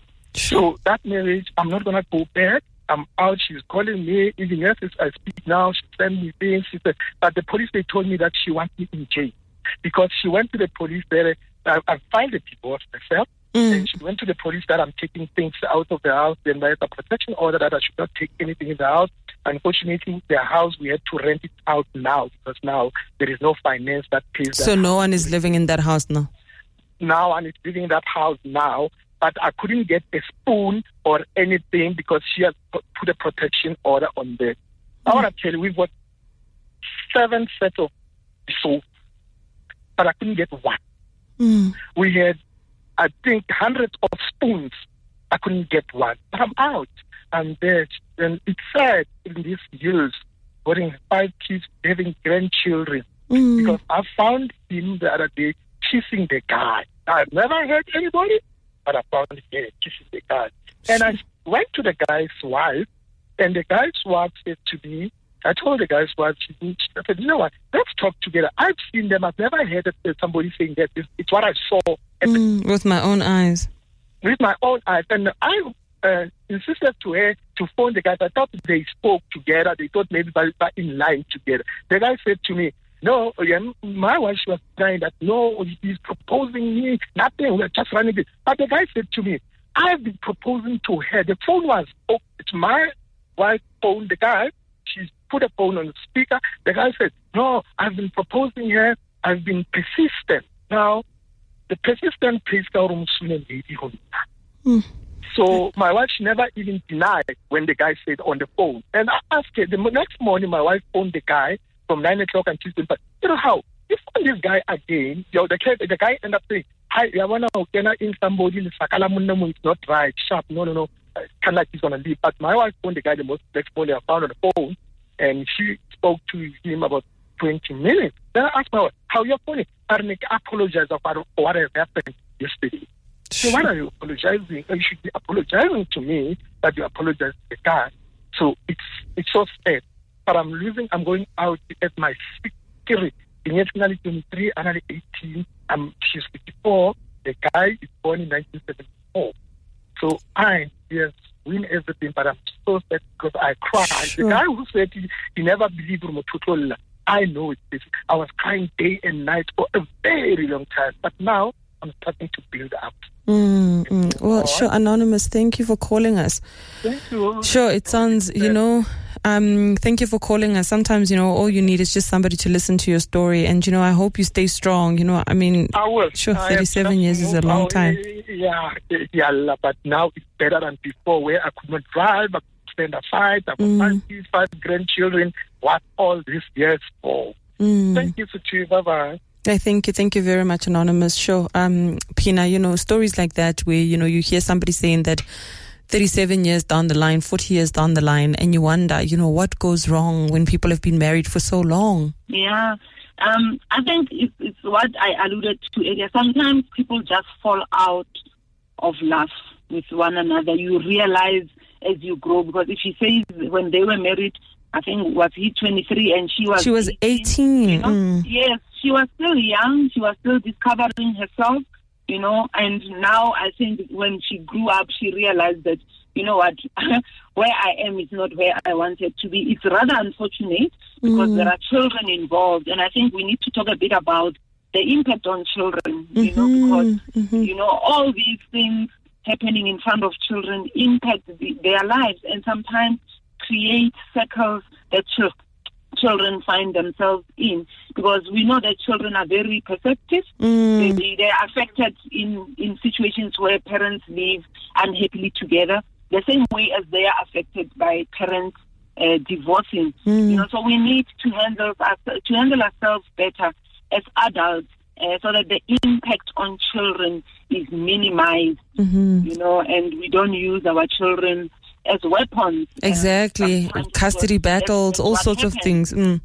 So that marriage, I'm not going to go back. I'm out. She's calling me. Even as I speak now, she sent me things. She said, but the police, they told me that she wants me in jail because she went to the police there. I, I filed a divorce myself. Mm. And she went to the police that I'm taking things out of the house. Then there's a protection order that I should not take anything in the house. Unfortunately, the house, we had to rent it out now because now there is no finance that pays that So no house. one is living in that house now? Now one is living in that house now, but I couldn't get a spoon or anything because she has put a protection order on there. Mm. I want to tell you, we've got seven sets of soap, but I couldn't get one. Mm. We had, I think, hundreds of spoons. I couldn't get one. But I'm out. I'm there. And it's sad in these years, having five kids, having grandchildren. Mm. Because I found him the other day kissing the guy. I've never heard anybody, but I found him kissing the guy. And I went to the guy's wife, and the guy's wife said to me, I told the guy's wife, she said, you know what, let's talk together. I've seen them. I've never heard of somebody saying that. It's, it's what I saw mm, with my own eyes. With my own eyes. And I uh, insisted to her to phone the guys. I thought they spoke together. They thought maybe they were in line together. The guy said to me, no, my wife was crying that, no, he's proposing me, nothing, we're just running it. But the guy said to me, I've been proposing to her. The phone was, oh, it's my wife phone, the guy. She put a phone on the speaker. The guy said, no, I've been proposing her. I've been persistent. Now, the persistent pays mm. So my wife, she never even denied when the guy said on the phone. And I asked her, the next morning, my wife phoned the guy from nine o'clock and Tuesday. But you know how? You phone this guy again, you know, the, the guy ended up saying, hi, I want to in somebody, it's not right, sharp, no, no, no. Kind of like he's going to leave. But my wife phoned the guy the most next morning. I found on the phone, and she spoke to him about twenty minutes. Then I asked my wife, how are you phoning? I apologize for what has happened yesterday. So why are you apologizing? You should be apologizing to me that you apologize to the guy. So it's it's so sad. But I'm losing, I'm going out at my secret. In twenty-three, I'm eighteen, I'm, she's fifty-four. The guy is born in nineteen seventy-four. So I, yes, win everything, but I'm so sad because I cried. Sure. The guy who said he, he never believed Rumotutola, I know it. I was crying day and night for a very long time. But now I'm starting to build up. Mm, mm. Well, oh, sure, Anonymous, thank you for calling us. Thank you. Sure, it sounds, you know, um, thank you for calling us. Sometimes, you know, all you need is just somebody to listen to your story. And, you know, I hope you stay strong. You know, I mean, I will. Sure, thirty-seven years is a long time. Yeah, yeah, but now it's better than before where I could not drive, I could stand aside, I could find mm. five grandchildren. What all these years for? Mm. Thank you, Suchi. Bye-bye. I thank you. Thank you very much, Anonymous. Sure. Um, Pina, you know, stories like that where, you know, you hear somebody saying that thirty-seven years down the line, forty years down the line, and you wonder, you know, what goes wrong when people have been married for so long? Yeah. Um, I think it's, it's what I alluded to earlier. Sometimes people just fall out of love with one another. You realize as you grow, because if she says when they were married, I think was he twenty-three and she was she was eighteen. You know? mm. Yes, she was still young. She was still discovering herself, you know. And now I think when she grew up, she realized that, you know what, where I am is not where I wanted to be. It's rather unfortunate because mm. there are children involved, and I think we need to talk a bit about the impact on children, you mm-hmm. know, because mm-hmm. you know all these things happening in front of children impact the, their lives, and sometimes create circles that children find themselves in, because we know that children are very perceptive. Mm. They, they're affected in, in situations where parents live unhappily together, the same way as they are affected by parents uh, divorcing. Mm. You know, so we need to handle us, to handle ourselves better as adults, uh, so that the impact on children is minimized. Mm-hmm. You know, and we don't use our children as weapons. Exactly. Uh, Custody battles, all sorts happens. of things. Mm.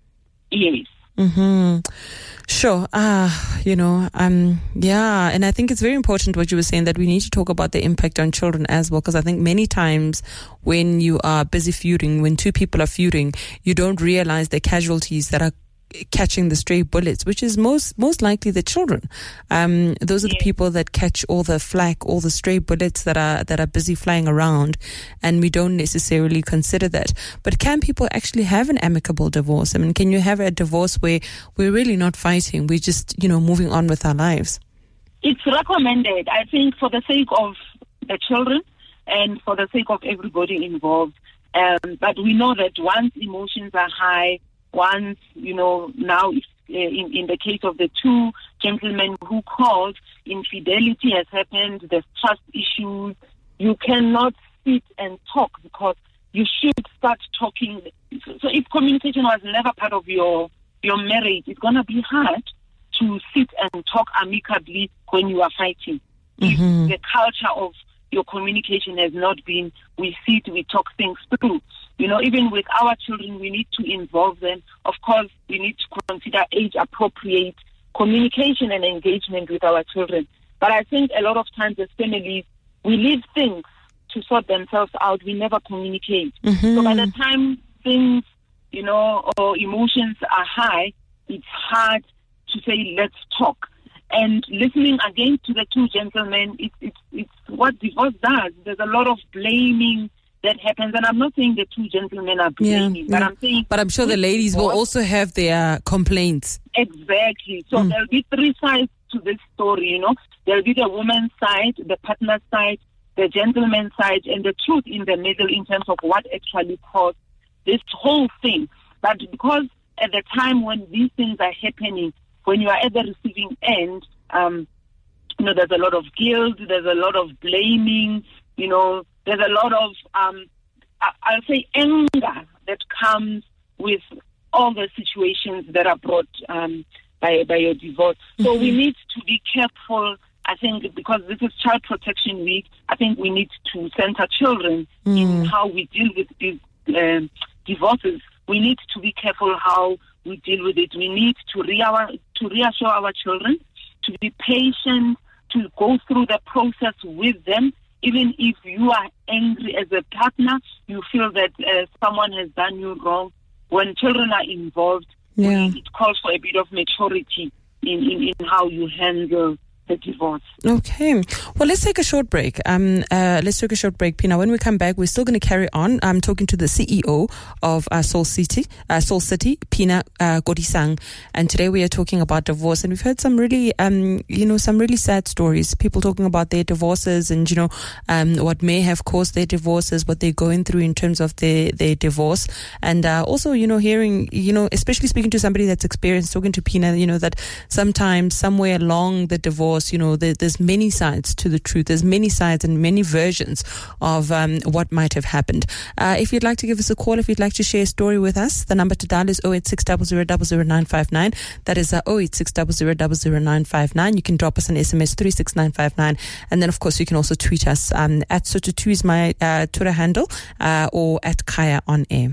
Yes. Mm-hmm. Sure. Ah, uh, you know, um, yeah. And I think it's very important what you were saying, that we need to talk about the impact on children as well. Because I think many times when you are busy feuding, when two people are feuding, you don't realize the casualties that are catching the stray bullets, which is most most likely the children. Um, those are the Yeah. people that catch all the flak, all the stray bullets that are that are busy flying around, and we don't necessarily consider that. But can people actually have an amicable divorce? I mean, can you have a divorce where we're really not fighting, we're just, you know, moving on with our lives? It's recommended, I think, for the sake of the children and for the sake of everybody involved. Um, but we know that once emotions are high, once, you know, now if, uh, in, in the case of the two gentlemen who called, infidelity has happened, there's trust issues, you cannot sit and talk, because you should start talking. So if communication was never part of your, your marriage, it's going to be hard to sit and talk amicably when you are fighting. Mm-hmm. If the culture of your communication has not been, we sit, we talk things through. You know, even with our children, we need to involve them. Of course, we need to consider age-appropriate communication and engagement with our children. But I think a lot of times as families, we leave things to sort themselves out. We never communicate. Mm-hmm. So by the time things, you know, or emotions are high, it's hard to say, let's talk. And listening again to the two gentlemen, it's it's it's what divorce does. There's a lot of blaming that happens, and I'm not saying the two gentlemen are blaming, yeah, but yeah. I'm saying. But I'm sure the ladies will also have their complaints. Exactly. So Mm. there'll be three sides to this story. You know, there'll be the woman's side, the partner's side, the gentleman's side, and the truth in the middle in terms of what actually caused this whole thing. But because at the time when these things are happening, when you are at the receiving end, um, you know, there's a lot of guilt, there's a lot of blaming, you know, there's a lot of, um, I- I'll say, anger that comes with all the situations that are brought um, by, by your divorce. Mm-hmm. So we need to be careful, I think, because this is Child Protection Week, I think we need to center children mm. in how we deal with these um, divorces. We need to be careful how we deal with it. We need to, re- our, to reassure our children, to be patient, to go through the process with them. Even if you are angry as a partner, you feel that uh, someone has done you wrong. When children are involved, yeah. we, it calls for a bit of maturity in, in, in how you handle the divorce. Okay. Well, let's take a short break. Um, uh, let's take a short break, Pina. When we come back, we're still going to carry on. I'm talking to the C E O of uh, Soul City, uh, Soul City, Pina uh, Godisang, and today we are talking about divorce. And we've heard some really, um, you know, some really sad stories. People talking about their divorces and you know, um, what may have caused their divorces, what they're going through in terms of their their divorce, and uh, also, you know, hearing, you know, especially speaking to somebody that's experienced, talking to Pina, you know, that sometimes somewhere along the divorce, you know, there, there's many sides to the truth. There's many sides and many versions of um, what might have happened. Uh, if you'd like to give us a call, if you'd like to share a story with us, the number to dial is oh eight six, zero zero zero zero nine five nine. That is uh, oh eight six, zero zero zero zero nine five nine. You can drop us an S M S three six nine five nine. And then, of course, you can also tweet us. Um, at Soto two is my uh, Twitter handle, uh, or at Kaya on air.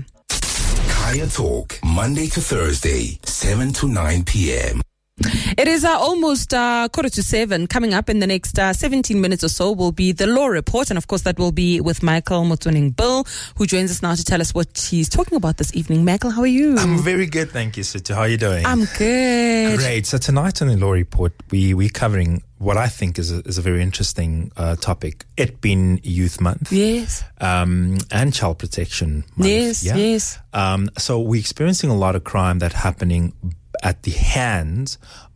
Kaya Talk, Monday to Thursday, seven to nine p.m. It is uh, almost uh, quarter to seven. Coming up in the next uh, seventeen minutes or so will be the Law Report. And of course, that will be with Michael Motsoeneng Bill, who joins us now to tell us what he's talking about this evening. Michael, how are you? I'm very good, thank you, Situ. How are you doing? I'm good. Great. So tonight on the Law Report, we, we're covering what I think is a, is a very interesting uh, topic. It being Youth Month. Yes. Um, and Child Protection Month. Yes, yeah? yes. Um, so we're experiencing a lot of crime that's happening at the hands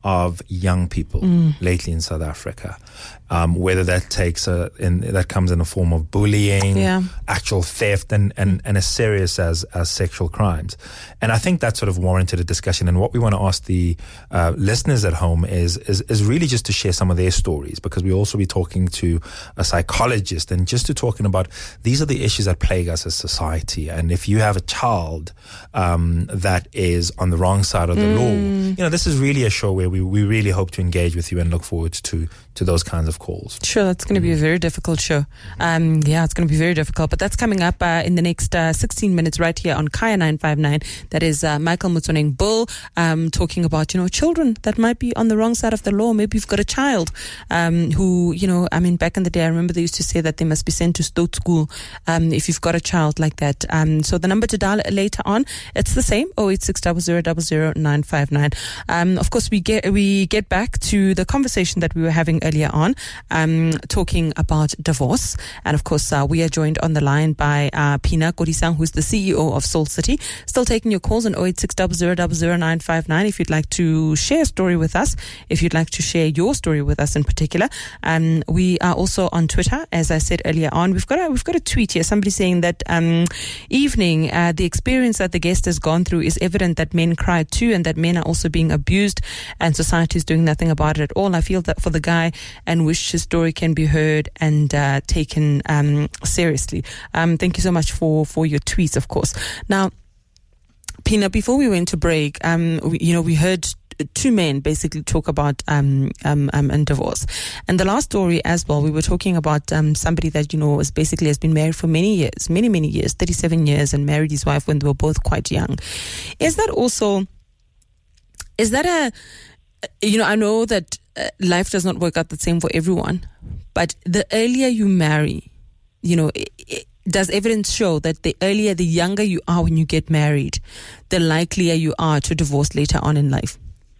of young people mm. lately in South Africa. Um, whether that takes a, in, that comes in a form of bullying, yeah. actual theft, and, and, and as serious as, as sexual crimes. And I think that sort of warranted a discussion. And what we want to ask the uh, listeners at home is, is is really just to share some of their stories, because we also be talking to a psychologist and just to talking about these are the issues that plague us as society. And if you have a child um, that is on the wrong side of the mm. law, you know, this is really a show where we, we really hope to engage with you and look forward to to those kinds of calls. Sure, that's going to be a very difficult show. Um, yeah, it's going to be very difficult, but that's coming up uh, in the next uh, sixteen minutes right here on Kaya nine five nine. That is uh, Michael Motsoeneng Bull um, talking about, you know, children that might be on the wrong side of the law. Maybe you've got a child um, who, you know, I mean, back in the day, I remember they used to say that they must be sent to state school um, if you've got a child like that. Um, so the number to dial later on, it's the same, oh eight six zero zero zero zero nine five nine. Um, of course, we get we get back to the conversation that we were having earlier on, um, talking about divorce. And of course, uh, we are joined on the line by uh, Pina Kodisang, who's the C E O of Soul City. Still taking your calls on oh eight six zero zero zero zero nine five nine if you'd like to share a story with us, if you'd like to share your story with us in particular. Um, we are also on Twitter, as I said earlier on. We've got a, we've got a tweet here, somebody saying that um, evening, uh, the experience that the guest has gone through is evident that men cry too, and that men are also being abused, and society is doing nothing about it at all. I feel that for the guy, and wish his story can be heard and uh, taken um, seriously. Um, thank you so much for, for your tweets, of course. Now, Pina, before we went to break, um, we, you know, we heard two men basically talk about um, um, um, and divorce. And the last story as well, we were talking about um, somebody that, you know, is basically has been married for many years, many, many years, thirty-seven years, and married his wife when they were both quite young. Is that also, is that a, you know, I know that uh, life does not work out the same for everyone, but the earlier you marry, you know, it, it, does evidence show that the earlier, the younger you are when you get married, the likelier you are to divorce later on in life?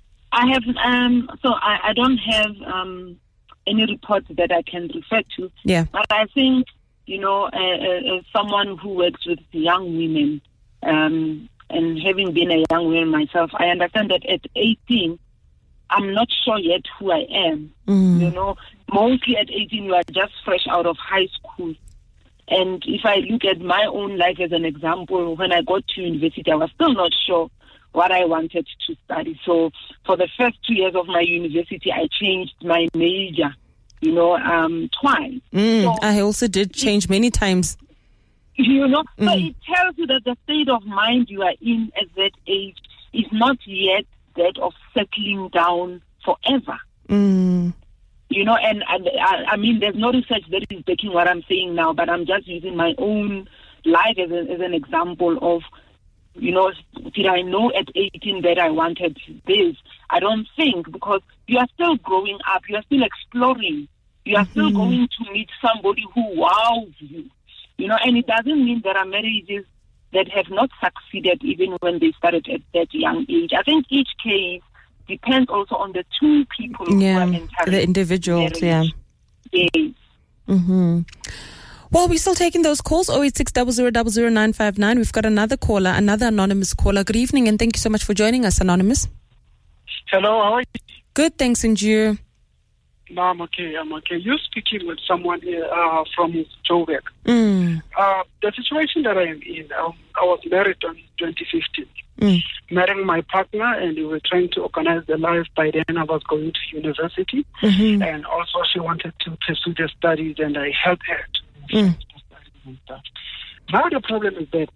I have, um, so I, I don't have um, any reports that I can refer to. Yeah. But I think, you know, uh, uh, as someone who works with young women, um, and having been a young woman myself, I understand that at eighteen, I'm not sure yet who I am. Mm. You know, mostly at eighteen, you are just fresh out of high school. And if I look at my own life as an example, when I got to university, I was still not sure what I wanted to study. So for the first two years of my university, I changed my major, you know, um, twice. Mm, so I also did change it, many times. You know, mm. so it tells you that the state of mind you are in at that age is not yet that of settling down forever. Mm. You know, and, and I, I mean, there's no research that is backing what I'm saying now, but I'm just using my own life as, a, as an example of, you know, did I know at eighteen that I wanted this? I don't think, because you are still growing up, you are still exploring, you are mm-hmm. still going to meet somebody who wows you, you know, and it doesn't mean there are marriages that have not succeeded even when they started at that young age. I think each case depends also on the two people yeah, who are entering the individuals, yeah. Yes. Mm-hmm. Well, we're still taking those calls, oh eight six zero zero zero zero nine five nine. We've got another caller, another anonymous caller. Good evening, and thank you so much for joining us, Anonymous. Hello, how are you? Good, thanks, and you? No, I'm okay, I'm okay. You're speaking with someone here uh, from Joburg. Mm. Uh, the situation that I am in, um, I was married in twenty fifteen. Mm. Marrying my partner, and we were trying to organize the life. By then, I was going to university, mm-hmm. and also she wanted to pursue the studies, and I helped her to mm. the studies and stuff. Now the problem is that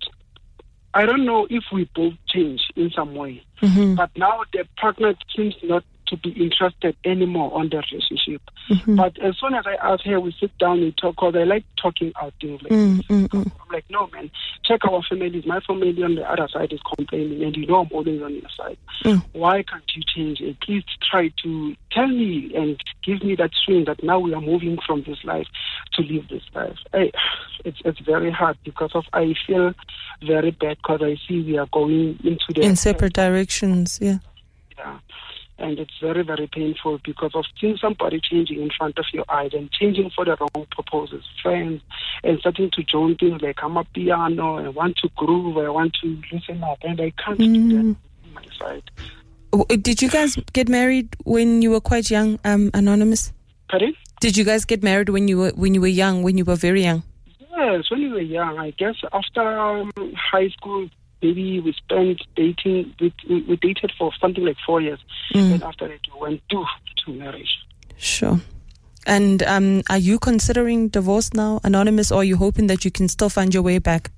I don't know if we both change in some way, mm-hmm. but now the partner seems not to be interested anymore on the relationship. Mm-hmm. But as soon as I ask her, we sit down and talk, because I like talking out things like mm, this. mm, mm. I'm like, no, man, check our families. My family on the other side is complaining, and you know I'm always on your side. Mm. Why can't you change it? Please try to tell me and give me that swing that now we are moving from this life to live this life. I, it's it's very hard, because of I feel very bad, because I see we are going into the... In separate directions, yeah. Yeah. And it's very, very painful, because of seeing somebody changing in front of your eyes and changing for the wrong purposes, friends, and starting to join things like I'm a piano, I want to groove, I want to listen up, and I can't mm. do that on my side. Did you guys get married when you were quite young, um, Anonymous? Pardon? Did you guys get married when you were when you were young, when you were very young? Yes, when we were young. I guess after um, high school, maybe we spent dating. We, we dated for something like four years, mm. and after that, we went to to marriage. Sure. And um, are you considering divorce now, Anonymous, or are you hoping that you can still find your way back?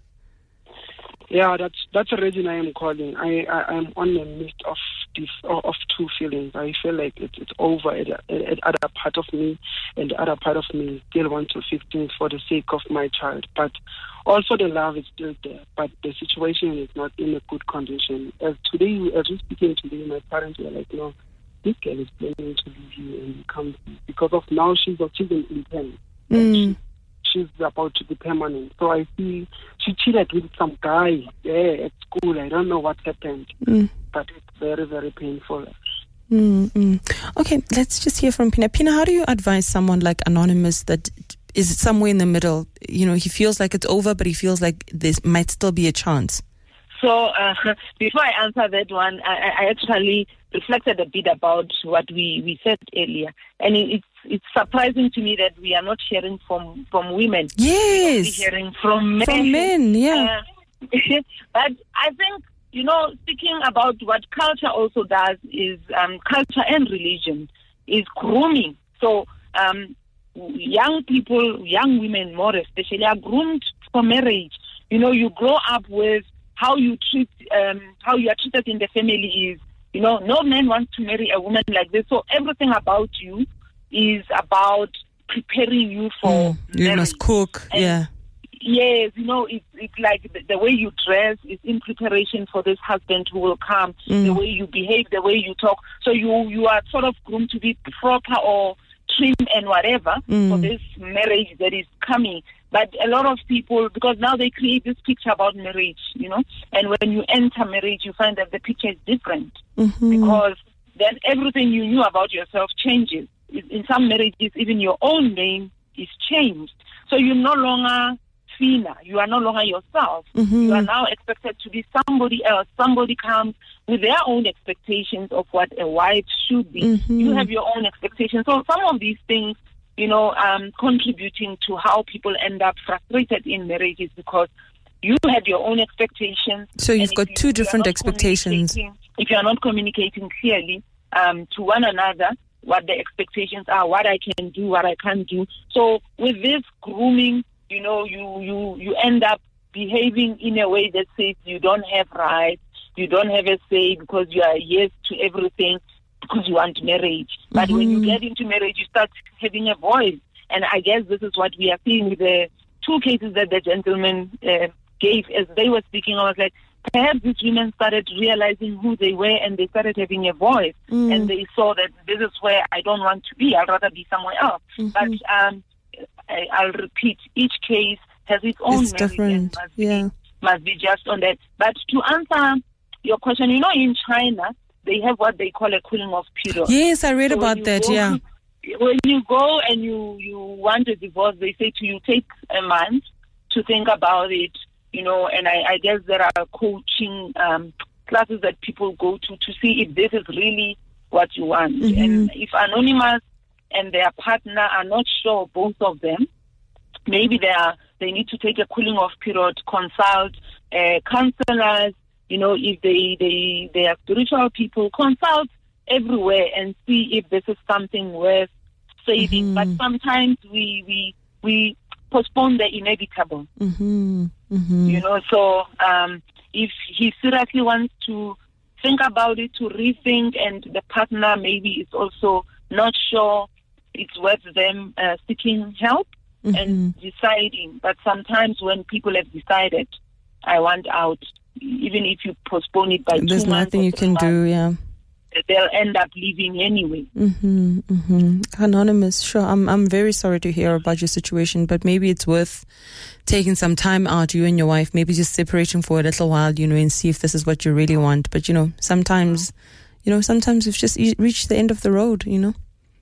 Yeah, that's that's the reason I am calling. I I am on the midst of this of two feelings. I feel like it's it's over at, at other part of me, and the other part of me still want to fix things for the sake of my child. But also the love is still there. But the situation is not in a good condition. As today, as we speaking today, my parents were like, no, this girl is planning to leave you and come because of now she's she's in intent. Mm. She's about to be permanent. So I see she cheated with some guy there at school. I don't know what happened, mm. but it's very, very painful. Mm-hmm. Okay, let's just hear from Pina. Pina, how do you advise someone like Anonymous that is somewhere in the middle? You know, he feels like it's over, but he feels like there might still be a chance. So uh, before I answer that one, I, I actually reflected a bit about what we, we said earlier. And it, it's it's surprising to me that we are not hearing from, from women. Yes. We're hearing from men. From men, yeah. Uh, but I think, you know, speaking about what culture also does is um, culture and religion is grooming. So um, young people, young women more especially, are groomed for marriage. You know, you grow up with how you treat, um, how you are treated in the family is, you know, no man wants to marry a woman like this. So everything about you is about preparing you for mm, you marriage. must cook, and yeah. Yes, you know, it's it's like the, the way you dress is in preparation for this husband who will come. Mm. The way you behave, the way you talk. So you you are sort of groomed to be proper or trim and whatever mm. for this marriage that is coming. But a lot of people, because now they create this picture about marriage, you know, and when you enter marriage, you find that the picture is different mm-hmm. because then everything you knew about yourself changes. In some marriages, even your own name is changed. So you're no longer Fina. You are no longer yourself. Mm-hmm. You are now expected to be somebody else. Somebody comes with their own expectations of what a wife should be. Mm-hmm. You have your own expectations. So some of these things, you know, um, contributing to how people end up frustrated in marriages because you had your own expectations. So you've got you, two different expectations. If you are not communicating clearly um, to one another, what the expectations are, what I can do, what I can't do. So with this grooming, you know, you, you, you end up behaving in a way that says you don't have rights, you don't have a say because you are yes to everything because you want marriage. But mm-hmm. when you get into marriage, you start having a voice. And I guess this is what we are seeing with the two cases that the gentleman uh, gave as they were speaking. I was like, perhaps these women started realizing who they were and they started having a voice mm. and they saw that this is where I don't want to be. I'd rather be somewhere else. Mm-hmm. But um, I, I'll repeat, each case has its own it's different. Must, yeah. be, must be just on that. But to answer your question, you know, in China, they have what they call a cooling off period. Yes, I read so about that, go, yeah. When you go and you, you want a divorce, they say to you, take a month to think about it. You know, and I, I guess there are coaching um, classes that people go to to see if this is really what you want. Mm-hmm. And if Anonymous and their partner are not sure, both of them, maybe they are they need to take a cooling off period, consult uh, counselors. You know, if they they they are spiritual people, consult everywhere and see if this is something worth saving. Mm-hmm. But sometimes we we we. postpone the inevitable. Mm-hmm. Mm-hmm. You know, so um, if he seriously wants to think about it, to rethink, and the partner maybe is also not sure it's worth them uh, seeking help mm-hmm. and deciding. But sometimes when people have decided, I want out, even if you postpone it by There's two months, nothing you can months, do, yeah. they'll end up leaving anyway. Mm-hmm, mm-hmm. Anonymous, sure. I'm I'm very sorry to hear about your situation, but maybe it's worth taking some time out, you and your wife, maybe just separating for a little while, you know, and see if this is what you really want. But, you know, sometimes, you know, sometimes we've just e- reached the end of the road, you know.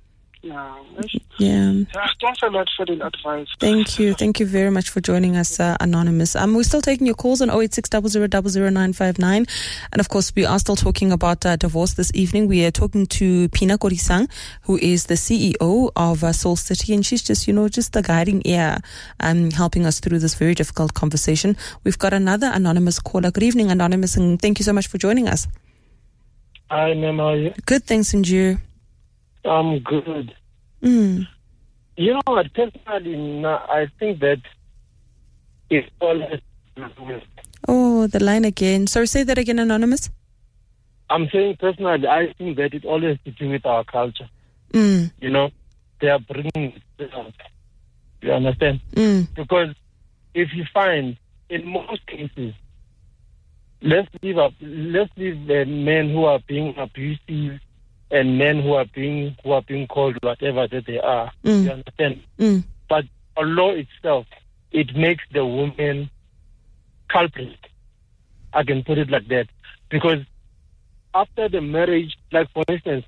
No. Yeah. Yeah, thanks a lot for the advice. Thank you. Thank you very much for joining us, uh, Anonymous. Um, we're still taking your calls on oh eight six, zero zero zero, zero nine five nine. And of course, we are still talking about uh, divorce this evening. We are talking to Pina Korisang, who is the C E O of uh, Soul City. And she's just, you know, just the guiding ear, um, helping us through this very difficult conversation. We've got another Anonymous caller. Good evening, Anonymous, and thank you so much for joining us. Hi, ma'am. How are you? Good, thanks, and you? I'm good. Mm. You know what, personally, I think that it's all... Oh, the line again. Sorry, say that again, Anonymous. I'm saying personally, I think that it all has to do with our culture. Mm. You know, they are bringing it up. You understand? Mm. Because if you find, in most cases, let's leave up, let's leave the men who are being abusive and men who are being who are being called whatever that they are. Mm. You understand? Mm. But a law itself, it makes the woman culprit. I can put it like that. Because after the marriage, like for instance,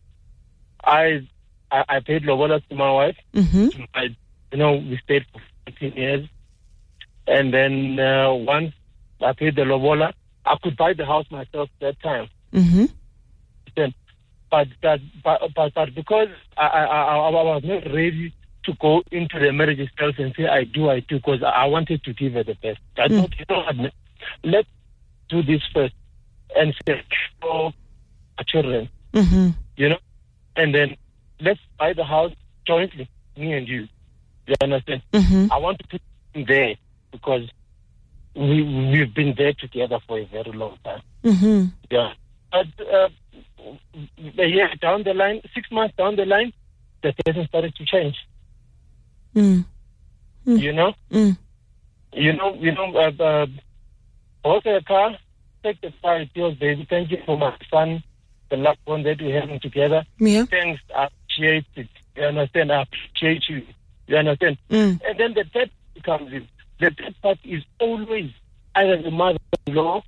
I I, I paid lobola to my wife. Mm-hmm. I, you know, we stayed for fifteen years. And then uh, once I paid the lobola, I could buy the house myself that time. Mm-hmm. Then, but, but, but, but, but because I, I, I, I was not ready to go into the marriage itself and say, I do, I do, because I wanted to give her the best. I Mm. thought, you know what, let's do this first and say, for our children, Mm-hmm. you know, and then let's buy the house jointly, me and you. You understand? Mm-hmm. I want to put him there because we, we've been there together for a very long time. Mm-hmm. Yeah. But uh, a year down the line, six months down the line, the person started to change. Mm. Mm. You know? Mm. You know, you know, uh, uh, also a car, take the car, it feels, baby, thank you for my son, the last one that we're having together. Yeah. Thanks, I appreciate it. You understand? I appreciate you. You understand? Mm. And then the third comes in. The third party is always either the mother-in-law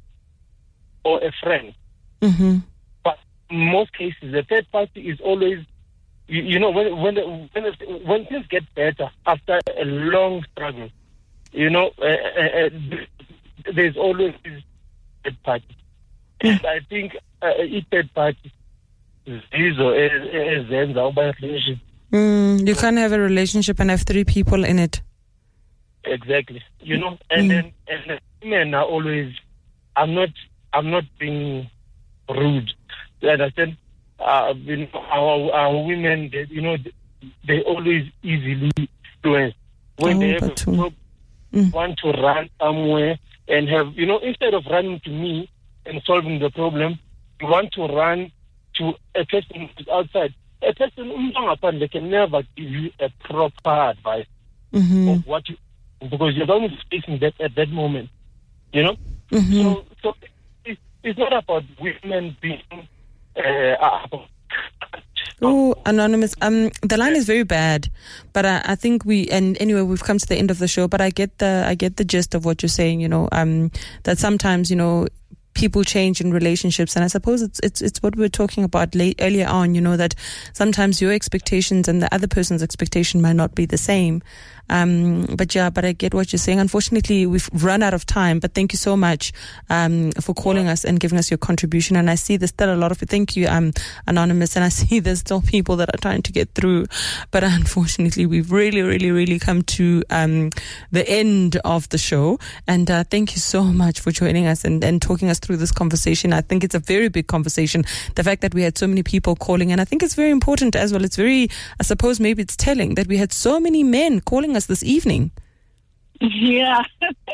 or a friend. Mm-hmm. But in most cases, the third party is always, you, you know, when when when, it, when things get better after a long struggle, you know, uh, uh, uh, there's always this third party. And I think uh, each third party is ezenza uba relationship. Mm. You can't have a relationship and have three people in it. Exactly. You know, and Mm. then and the women are always, I'm not, I'm not being rude. You understand? Uh, you know, our, our women, they, you know, they always easily influence. When Oh, they have a but, um, problem, mm. want to run somewhere and have, you know, instead of running to me and solving the problem, you want to run to a person who's outside. A person they can never give you a proper advice Mm-hmm. of what you, because you're only facing that at that moment, you know. Mm-hmm. So, so it, it's not about women being. Uh, about Oh, Anonymous. Um, the line is very bad, but I, I think we. And anyway, we've come to the end of the show. But I get the, I get the gist of what you're saying. You know, um, that sometimes, you know, people change in relationships, and I suppose it's it's it's what we were talking about late, earlier on. You know, that sometimes your expectations and the other person's expectation might not be the same. Um, but yeah, but I get what you're saying. Unfortunately, we've run out of time, but thank you so much, um, for calling us and giving us your contribution. And I see there's still a lot of, thank you, um, Anonymous. And I see there's still people that are trying to get through, but unfortunately we've really, really, really come to, um, the end of the show. And, uh, thank you so much for joining us and, and talking us through this conversation. I think it's a very big conversation. The fact that we had so many people calling, and I think it's very important as well. It's very, I suppose maybe it's telling that we had so many men calling us this evening. Yeah.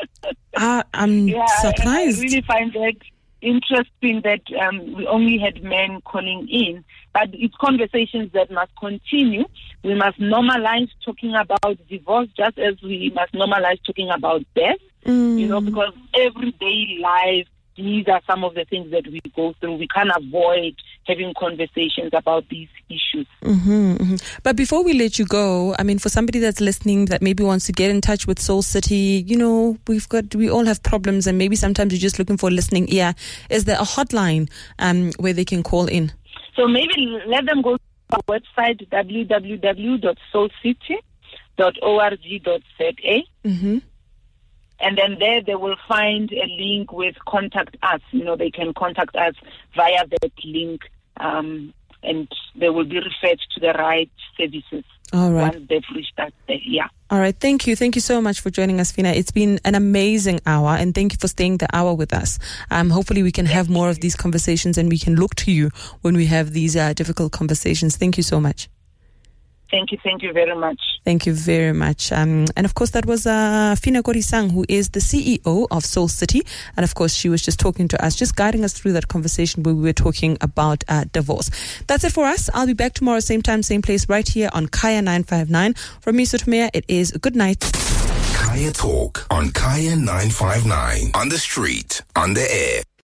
uh, I'm yeah, surprised. I really find that interesting that um, we only had men calling in. But it's conversations that must continue. We must normalize talking about divorce just as we must normalize talking about death. Mm. You know, because everyday life, these are some of the things that we go through. We can't avoid having conversations about these issues. Mm-hmm, mm-hmm. But before we let you go, I mean, for somebody that's listening that maybe wants to get in touch with Soul City, you know, we've got, we all have problems, and maybe sometimes you're just looking for a listening ear. Is there a hotline um, where they can call in? So maybe let them go our website, w w w dot soul city dot org dot z a. Mm-hmm. And then there they will find a link with contact us. You know, they can contact us via that link, um, and they will be referred to the right services. All right. Once they've reached us there. Yeah. All right. Thank you. Thank you so much for joining us, Fina. It's been an amazing hour, and thank you for staying the hour with us. Um, hopefully we can have more of these conversations, and we can look to you when we have these uh, difficult conversations. Thank you so much. Thank you. Thank you very much. Thank you very much. Um, and of course, that was uh, Fina Korisang, who is the C E O of Soul City. And of course, she was just talking to us, just guiding us through that conversation where we were talking about uh, divorce. That's it for us. I'll be back tomorrow, same time, same place, right here on Kaya nine five nine. From me, Sotomea, it is good night. Kaya Talk on Kaya nine five nine. On the street, on the air.